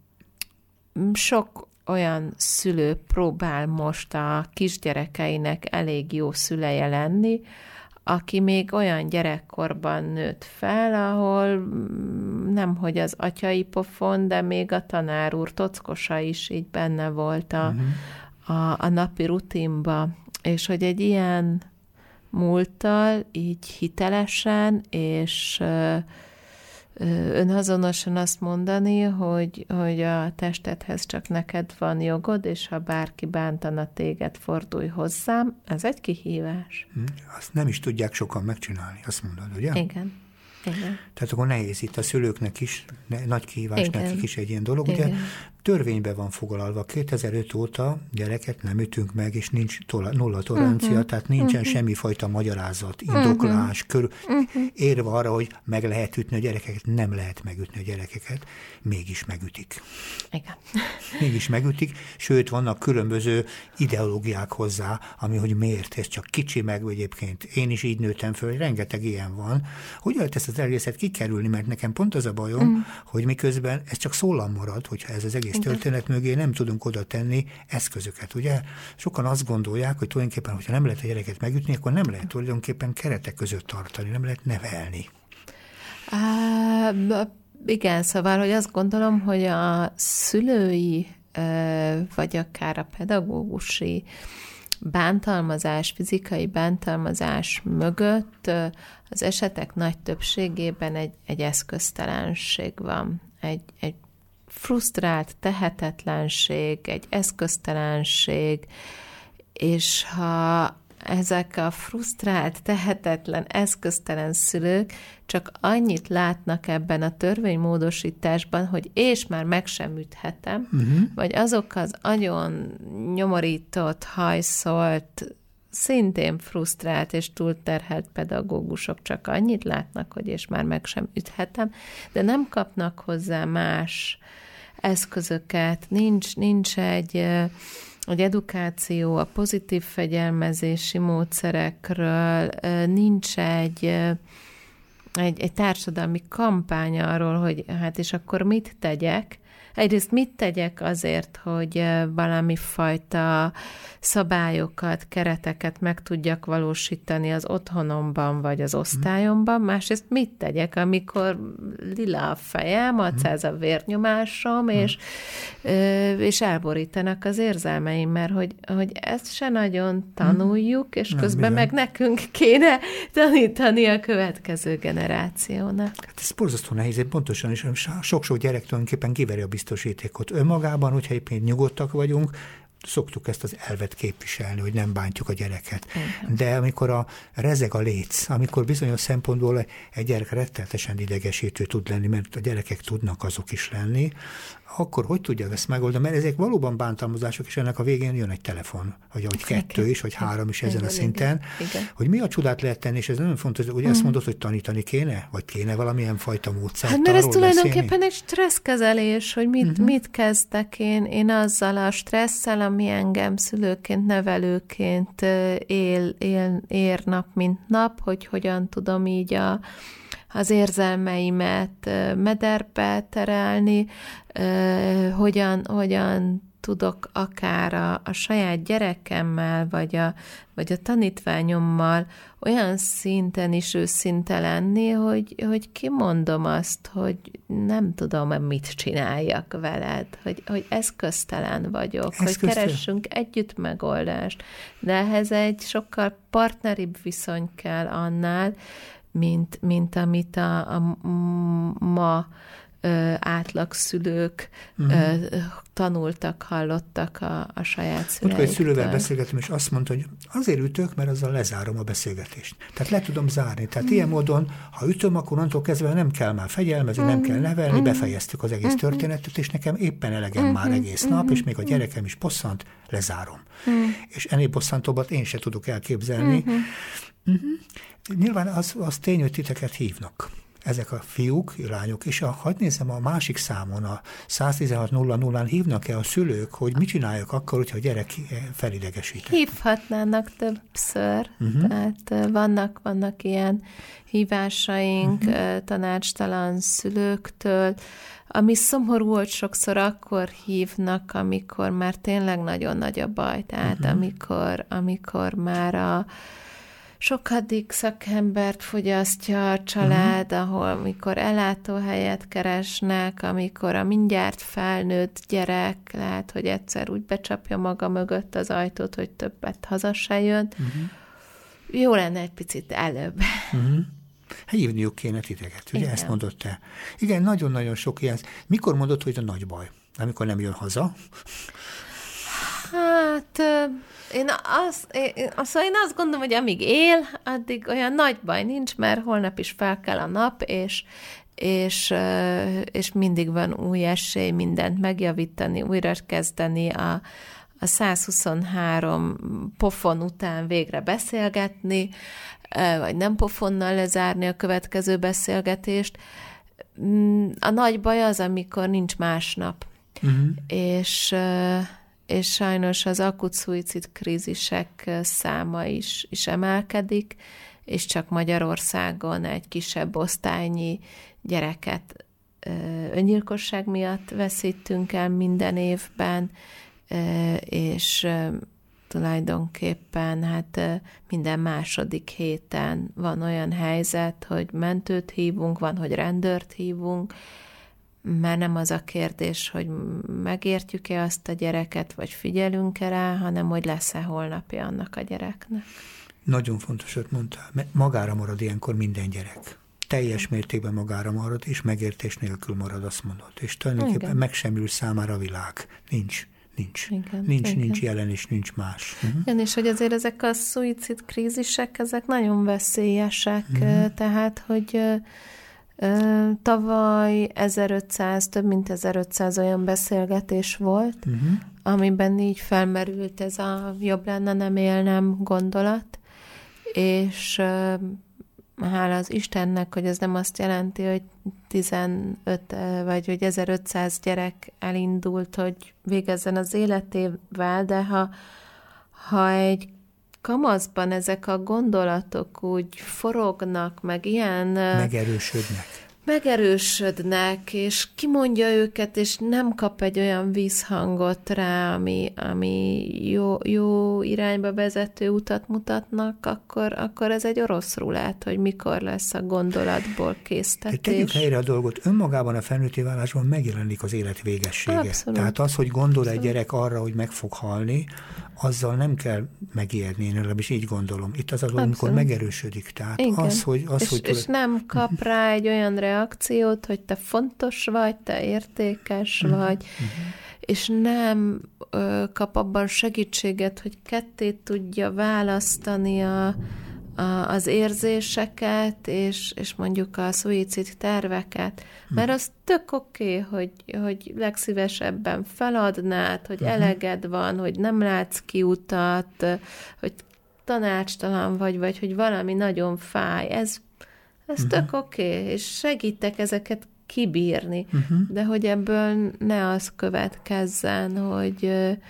sok olyan szülő próbál most a kisgyerekeinek elég jó szüleje lenni, aki még olyan gyerekkorban nőtt fel, ahol nemhogy az atyai pofon, de még a tanár úr tockosa is így benne volt a, uh-huh. a, a napi rutinba, és hogy egy ilyen múlttal így hitelesen és önazonosan azt mondani, hogy, hogy a testedhez csak neked van jogod, és ha bárki bántana téged, fordulj hozzám, ez egy kihívás. Azt nem is tudják sokan megcsinálni, azt mondod, ugye? Igen. Igen. Tehát akkor nehéz itt a szülőknek is, nagy kihívás Igen. nekik is egy ilyen dolog. Igen. Ugye törvényben van foglalva, kétezer-öt óta gyereket nem ütünk meg, és nincs tola, nulla tolerancia, uh-huh. tehát nincsen uh-huh. semmifajta magyarázat, indoklás, uh-huh. körül, uh-huh. érve arra, hogy meg lehet ütni a gyerekeket, nem lehet megütni a gyerekeket, mégis megütik. Igen. Mégis megütik, sőt, vannak különböző ideológiák hozzá, ami, hogy miért, ez csak kicsi meg, vagy egyébként én is így nőttem föl, rengeteg ilyen van. Hogy lehet ezt az egészet kikerülni, mert nekem pont az a bajom, uh-huh. hogy miközben ez csak szólam marad, hogyha ez az egész történet mögé nem tudunk oda tenni eszközöket, ugye? Sokan azt gondolják, hogy tulajdonképpen, hogyha nem lehet a gyereket megütni, akkor nem lehet tulajdonképpen keretek között tartani, nem lehet nevelni. Uh, igen, szóval, hogy azt gondolom, hogy a szülői, vagy akár a pedagógusi bántalmazás, fizikai bántalmazás mögött az esetek nagy többségében egy, egy eszköztelenség van, egy, egy frusztrált tehetetlenség, egy eszköztelenség, és ha ezek a frusztrált, tehetetlen, eszköztelen szülők csak annyit látnak ebben a törvénymódosításban, hogy és már meg sem üthetem, uh-huh. vagy azok az nagyon nyomorított, hajszolt, szintén frusztrált és túlterhelt pedagógusok csak annyit látnak, hogy és már meg sem üthetem, de nem kapnak hozzá más eszközöket, nincs, nincs egy, egy edukáció a pozitív fegyelmezési módszerekről, nincs egy, egy, egy társadalmi kampány arról, hogy hát és akkor mit tegyek, Egyrészt mit tegyek azért, hogy valami fajta szabályokat, kereteket meg tudjak valósítani az otthonomban, vagy az osztályomban, másrészt mit tegyek, amikor lila a fejem, acáz a vérnyomásom, és, és elborítanak az érzelmeim, mert hogy, hogy ezt se nagyon tanuljuk, és közben meg nekünk kéne tanítani a következő generációnak. Hát ez borzasztó nehéz, pontosan is sok-sok gyerek tulajdonképpen kiveri a biztosítékot önmagában, hogyha éppen nyugodtak vagyunk, szoktuk ezt az elvet képviselni, hogy nem bántjuk a gyereket. Igen. De amikor a rezeg a léc, amikor bizonyos szempontból egy gyerek rettenetesen idegesítő tud lenni, mert a gyerekek tudnak azok is lenni, akkor hogy tudja ezt megoldani? Mert ezek valóban bántalmazások, és ennek a végén jön egy telefon, vagy, vagy kettő is, vagy három is ezen igen, a szinten, igen. Hogy mi a csodát lehet tenni, és ez nagyon fontos, hogy mm. azt mondod, hogy tanítani kéne, vagy kéne valamilyen fajta módszert. Hát mert ez tulajdonképpen egy stresszkezelés, hogy mit, mm-hmm. mit kezdtek én, én azzal a stresszel, ami engem szülőként, nevelőként él, él, ér nap, mint nap, hogy hogyan tudom így a az érzelmeimet mederbe terelni, hogyan, hogyan tudok akár a, a saját gyerekemmel, vagy a, vagy a tanítványommal olyan szinten is őszinte lenni, hogy, hogy kimondom azt, hogy nem tudom, mit csináljak veled, hogy, hogy eszköztelen vagyok, Eszköztelen. hogy keressünk együtt megoldást, de ehhez egy sokkal partneribb viszony kell annál, mint, mint amit a, a ma ö, átlagszülők uh-huh. ö, tanultak, hallottak a, a saját szüleiktől. Amikor egy szülővel beszélgetem, és azt mondta, hogy azért ütök, mert azzal lezárom a beszélgetést. Tehát le tudom zárni. Tehát uh-huh. ilyen módon, ha ütöm, akkor onnantól kezdve nem kell már fegyelmezni, uh-huh. nem kell nevelni, uh-huh. befejeztük az egész uh-huh. történetet, és nekem éppen elegem uh-huh. már egész uh-huh. nap, és még a gyerekem is bosszant, lezárom. Uh-huh. És ennél bosszantóbbat én se tudok elképzelni. Uh-huh. Uh-huh. Nyilván az, az tény, hogy titeket hívnak. Ezek a fiúk, lányok, és a, hadd nézem a másik számon, a száz tizenhat nulla nullán hívnak-e a szülők, hogy mit csinálják akkor, hogyha a gyerek felidegesít? Hívhatnának többször. Uh-huh. Tehát vannak, vannak ilyen hívásaink uh-huh. tanácstalan szülőktől, ami szomorú, hogy sokszor akkor hívnak, amikor már tényleg nagyon nagy a baj. Tehát uh-huh. amikor, amikor már a sokadik szakembert fogyasztja a család, uh-huh. ahol amikor ellátóhelyet keresnek, amikor a mindjárt felnőtt gyerek lehet, hogy egyszer úgy becsapja maga mögött az ajtót, hogy többet haza se jön. Uh-huh. Jó lenne egy picit előbb. Uh-huh. Hívniuk kéne titeket, ugye? Igen. Ezt mondod te. Igen, nagyon-nagyon sok ilyen. Mikor mondod, hogy a nagy baj? Amikor nem jön haza? Hát... Én azt, én, azt, én azt gondolom, hogy amíg él, addig olyan nagy baj nincs, mert holnap is fel kell a nap, és, és, és mindig van új esély mindent megjavítani, újra kezdeni, a, a száz huszonhárom pofon után végre beszélgetni, vagy nem pofonnal lezárni a következő beszélgetést. A nagy baj az, amikor nincs másnap. Uh-huh. És... és sajnos az akut szuicid krízisek száma is, is emelkedik, és csak Magyarországon egy kisebb osztálynyi gyereket öngyilkosság miatt veszítünk el minden évben, és tulajdonképpen hát minden második héten van olyan helyzet, hogy mentőt hívunk, van, hogy rendőrt hívunk, mert nem az a kérdés, hogy megértjük-e azt a gyereket, vagy figyelünk-e rá, hanem hogy lesz-e holnapja annak a gyereknek. Nagyon fontosat mondtál, mert magára marad ilyenkor minden gyerek. Teljes mértékben magára marad, és megértés nélkül marad, azt mondod. És tulajdonképpen igen. Megsemül számára a világ. Nincs. Nincs. Igen, nincs, igen. nincs jelen, és nincs más. Uh-huh. Igen, és hogy azért ezek a szuicid krízisek, ezek nagyon veszélyesek, uh-huh. tehát, hogy tavaly ezerötszáz, több mint ezerötszáz olyan beszélgetés volt, uh-huh. amiben így felmerült ez a jobb lenne nem élnem gondolat, és hála az Istennek, hogy ez nem azt jelenti, hogy tizenöt vagy hogy ezerötszáz gyerek elindult, hogy végezzen az életével, de ha, ha egy kamaszban ezek a gondolatok úgy forognak, meg ilyen... Megerősödnek. megerősödnek, és kimondja őket, és nem kap egy olyan vízhangot rá, ami, ami jó, jó irányba vezető utat mutatnak, akkor, akkor ez egy orosz rulát, hogy mikor lesz a gondolatból késztetés. Tegyük helyre a dolgot, önmagában a felnőtté válásban megjelenik az élet végessége. Abszolút. Tehát az, hogy gondol Abszolút. egy gyerek arra, hogy meg fog halni, azzal nem kell megijedni, én legalábbis így gondolom. Itt az az, amikor megerősödik. Tehát igen. az, hogy... Az, és, hogy és nem kap rá egy olyan reakciót, hogy te fontos vagy, te értékes uh-huh. vagy, uh-huh. és nem ö, kap abban segítséget, hogy ketté tudja választani a, a, az érzéseket, és, és mondjuk a szuicid terveket. Mert az tök oké, okay, hogy, hogy legszívesebben feladnád, hogy uh-huh. eleged van, hogy nem látsz kiutat, hogy tanácstalan vagy, vagy hogy valami nagyon fáj. Ez, ez uh-huh. tök oké, okay, és segítek ezeket kibírni, uh-huh. de hogy ebből ne az következzen, hogy,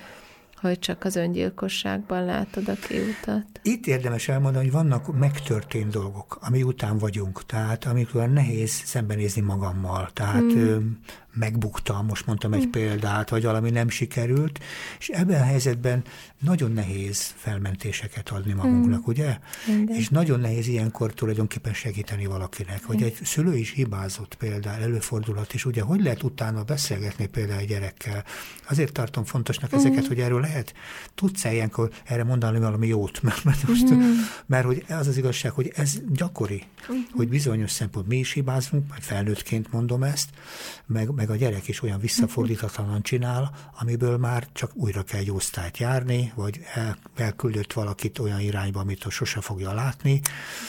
hogy csak az öngyilkosságban látod a kiutat. Itt érdemes elmondani, hogy vannak megtörtént dolgok, ami után vagyunk, tehát amikor nehéz szembenézni magammal, tehát mm. megbuktam, most mondtam egy mm. példát, vagy valami nem sikerült, és ebben a helyzetben nagyon nehéz felmentéseket adni magunknak, mm. ugye? Minden. És nagyon nehéz ilyenkor tulajdonképpen segíteni valakinek, hogy egy szülő is hibázott például, előfordulhat, és ugye hogy lehet utána beszélgetni például egy gyerekkel? Azért tartom fontosnak mm. ezeket, hogy erről lehet, tudsz-e ilyenkor erre mondani valami jót, mert, mert, most, mm. mert hogy az az igazság, hogy ez gyakori, mm. hogy bizonyos szempont mi is hibázunk, majd felnőttként mondom ezt, meg, meg a gyerek is olyan visszafordíthatatlan csinál, amiből már csak újra kell egy osztályt járni, vagy el, elküldött valakit olyan irányba, amit sose fogja látni.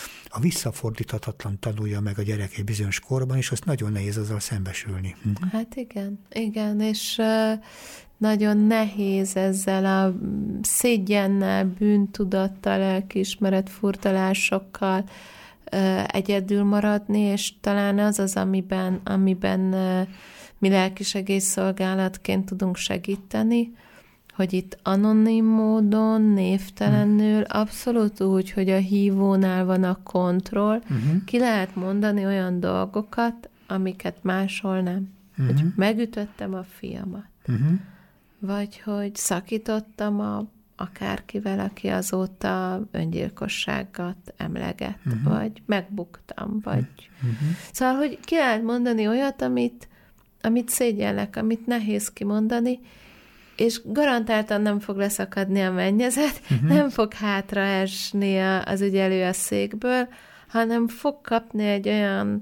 A visszafordíthatatlan tanulja meg a gyerek egy bizonyos korban, és azt nagyon nehéz azzal szembesülni. Hát igen, igen, és uh, nagyon nehéz ezzel a szégyennel, bűntudattal, lelkiismeret furdalásokkal uh, egyedül maradni, és talán az az, amiben, amiben uh, mi lelkisegélyszolgálatként tudunk segíteni, hogy itt anonim módon, névtelenül, abszolút úgy, hogy a hívónál van a kontroll, uh-huh. ki lehet mondani olyan dolgokat, amiket máshol nem. Uh-huh. Hogy megütöttem a fiamat, uh-huh. vagy hogy szakítottam a, akárkivel, aki azóta öngyilkosságot emleget, uh-huh. vagy megbuktam, vagy... Uh-huh. Szóval, hogy ki lehet mondani olyat, amit, amit szégyellek, amit nehéz kimondani, és garantáltan nem fog leszakadni a mennyezet, uh-huh. nem fog hátraesni az ügyelő a székből, hanem fog kapni egy olyan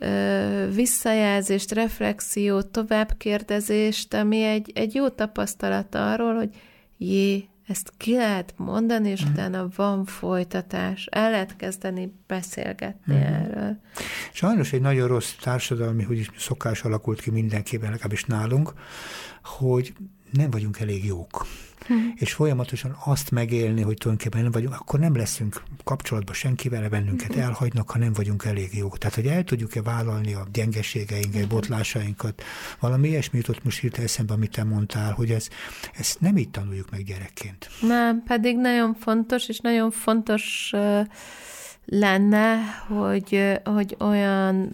ö, visszajelzést, reflexiót, továbbkérdezést, ami egy, egy jó tapasztalat arról, hogy jé, ezt ki lehet mondani, és uh-huh. utána van folytatás. El lehet kezdeni beszélgetni uh-huh. erről. Sajnos egy nagyon rossz társadalmi, hogy szokás alakult ki mindenkiben, legalábbis nálunk, hogy nem vagyunk elég jók. Hmm. És folyamatosan azt megélni, hogy tulajdonképpen nem vagyunk, akkor nem leszünk kapcsolatban senkivel, bennünket hmm. elhagynak, ha nem vagyunk elég jók. Tehát, hogy el tudjuk-e vállalni a gyengeségeinket, hmm. botlásainkat, valami ilyesmi jutott most hirtelen eszembe, amit te mondtál, hogy ez, ezt nem így tanuljuk meg gyerekként. Nem, pedig nagyon fontos, és nagyon fontos uh, lenne, hogy, hogy olyan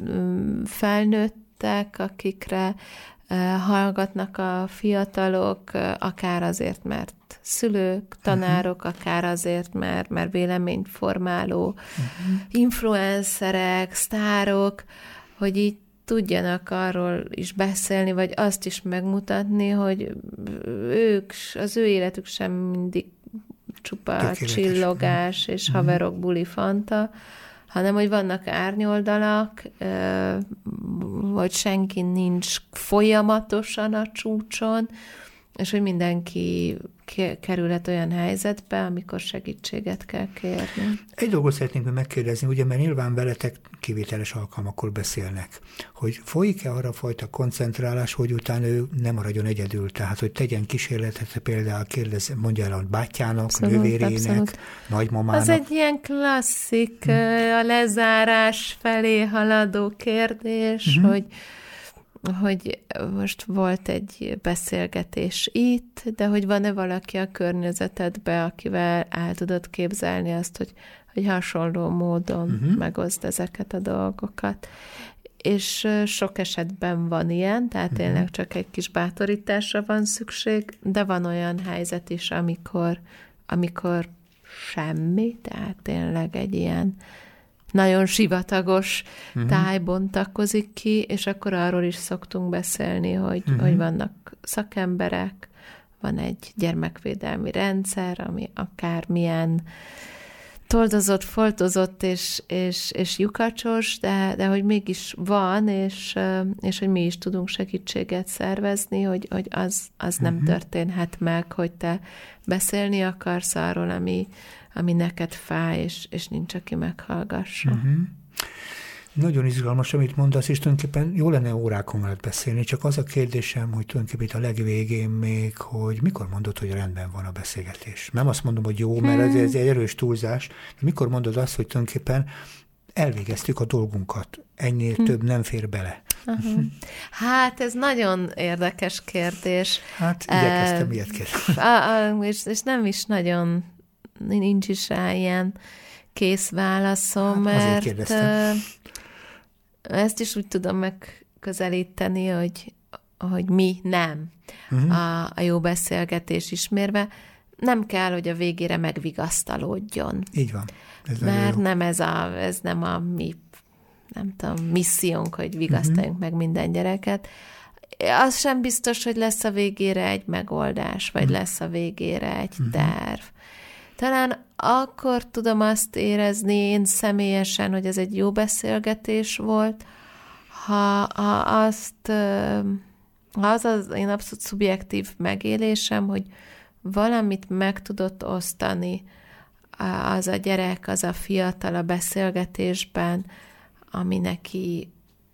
felnőttek, akikre hallgatnak a fiatalok, akár azért, mert szülők, tanárok, uh-huh. akár azért, mert, mert véleményformáló uh-huh. influencerek, sztárok, hogy így tudjanak arról is beszélni, vagy azt is megmutatni, hogy ők, az ő életük sem mindig csupa tökéletes. Csillogás uh-huh. és haverok, buli, fanta, hanem hogy vannak árnyoldalak, hogy senki nincs folyamatosan a csúcson, és hogy mindenki kerülhet olyan helyzetbe, amikor segítséget kell kérni. Egy dolgot szeretnénk megkérdezni, ugye, mert nyilván veletek kivételes alkalmakkor beszélnek, hogy folyik-e arra a fajta koncentrálás, hogy utána ő nem maradjon egyedül, tehát hogy tegyen kísérletet, például kérdez, mondja el a bátyjának, abszolút, nővérének, abszolút. Nagymamának. Az egy ilyen klasszik, hmm. a lezárás felé haladó kérdés, hmm. hogy hogy most volt egy beszélgetés itt, de hogy van-e valaki a környezetedben, akivel el tudod képzelni azt, hogy, hogy hasonló módon uh-huh. megoszd ezeket a dolgokat. és sok esetben van ilyen, tehát uh-huh. tényleg csak egy kis bátorításra van szükség, de van olyan helyzet is, amikor, amikor semmi, tehát tényleg egy ilyen nagyon sivatagos uh-huh. táj bontakozik ki, és akkor arról is szoktunk beszélni, hogy, uh-huh. hogy vannak szakemberek, van egy gyermekvédelmi rendszer, ami akármilyen toldozott, foltozott és, és, és lyukacsos, de, de hogy mégis van, és, és hogy mi is tudunk segítséget szervezni, hogy, hogy az, az uh-huh. nem történhet meg, hogy te beszélni akarsz arról, ami, ami neked fáj, és, és nincs, aki meghallgassa. Uh-huh. Nagyon izgalmas, amit mondasz, és tulajdonképpen jó lenne órákon mellett beszélni, csak az a kérdésem, hogy tulajdonképpen a legvégén még, hogy mikor mondod, hogy rendben van a beszélgetés. Nem azt mondom, hogy jó, mert ez, ez egy erős túlzás, de mikor mondod azt, hogy tulajdonképpen elvégeztük a dolgunkat, ennél hmm. több nem fér bele. Uh-huh. Hát ez nagyon érdekes kérdés. Hát igyekeztem uh, ilyet kérdezni. És, és nem is nagyon, nincs is rá ilyen kész válaszom, hát mert uh, ezt is úgy tudom megközelíteni, hogy, hogy mi nem uh-huh. a, a jó beszélgetés ismérve. Nem kell, hogy a végére megvigasztalódjon. Így van. Ez mert nem ez, a, ez nem a mi, nem tudom, missziónk, hogy vigasztaljunk uh-huh. meg minden gyereket. Az sem biztos, hogy lesz a végére egy megoldás, vagy uh-huh. lesz a végére egy uh-huh. terv. Talán akkor tudom azt érezni én személyesen, hogy ez egy jó beszélgetés volt, ha, ha azt, ha az az én abszolút szubjektív megélésem, hogy valamit meg tudott osztani az a gyerek, az a fiatal a beszélgetésben, ami neki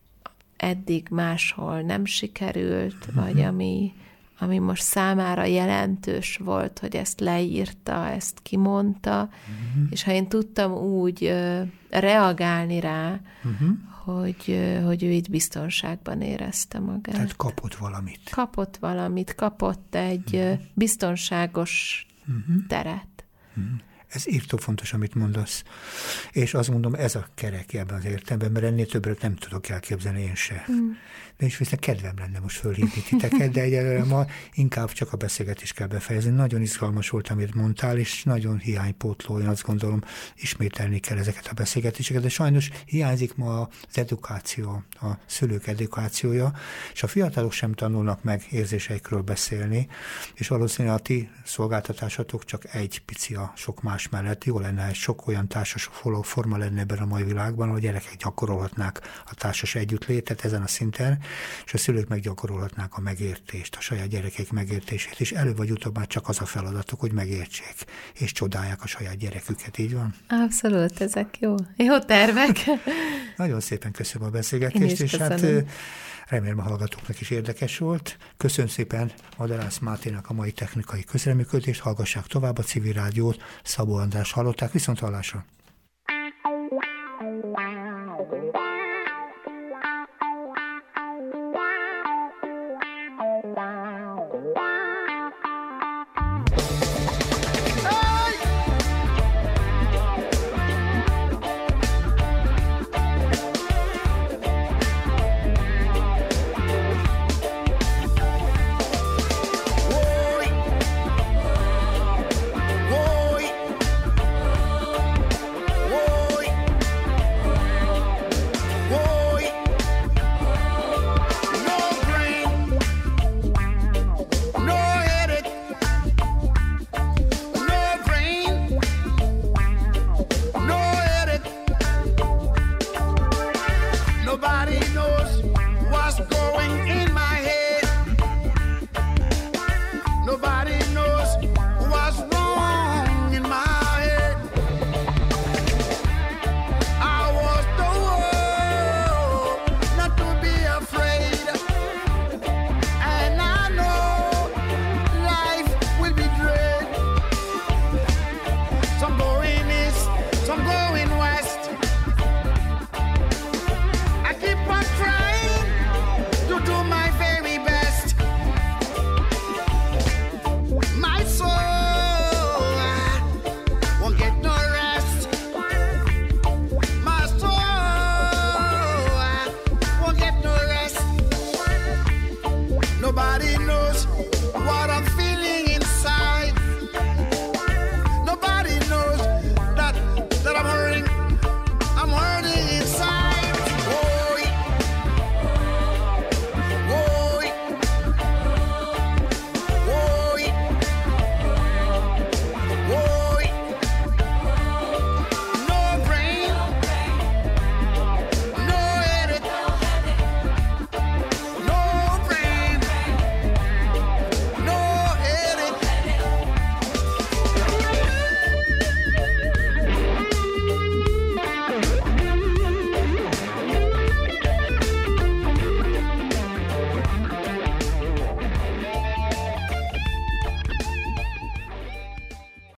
eddig máshol nem sikerült, vagy ami... ami most számára jelentős volt, hogy ezt leírta, ezt kimondta, uh-huh. és ha én tudtam úgy uh, reagálni rá, uh-huh. hogy, uh, hogy ő itt biztonságban érezte magát. Tehát kapott valamit. Kapott valamit, kapott egy uh-huh. uh, biztonságos uh-huh. teret. Uh-huh. Ez írtó fontos, amit mondasz. És azt mondom, ez a kerek ebben az értelemben, mert ennél többre nem tudok elképzelni én se. Mm. De is viszont kedvem lenne most fölhívni titeket, de egyelőre ma inkább csak a beszélgetést kell befejezni. Nagyon izgalmas volt, amit mondtál, és nagyon hiánypótló, én azt gondolom, ismételni kell ezeket a beszélgetéseket, de sajnos hiányzik ma az edukáció, a szülők edukációja, és a fiatalok sem tanulnak meg érzéseikről beszélni, és valószínűleg a ti szolgáltatásatok csak egy pici a sok más mellett. Jó lenne, hogy sok olyan társas forma lenne ebben a mai világban, ahol a gyerekek gyakorolhatnák a társas együttlétet ezen a szinten, és a szülők meggyakorolhatnák a megértést, a saját gyerekek megértését, és előbb vagy utóbb már csak az a feladatok, hogy megértsék, és csodálják a saját gyereküket, így van? Abszolút, ezek jó. Jó tervek. Nagyon szépen köszönöm a beszélgetést, és hát remélem a hallgatóknak is érdekes volt. Köszönöm szépen Madarász Máténak a mai technikai közreműködést, hallgassák tovább a Civil Rádiót, Szabó András hallották, viszont hallásra.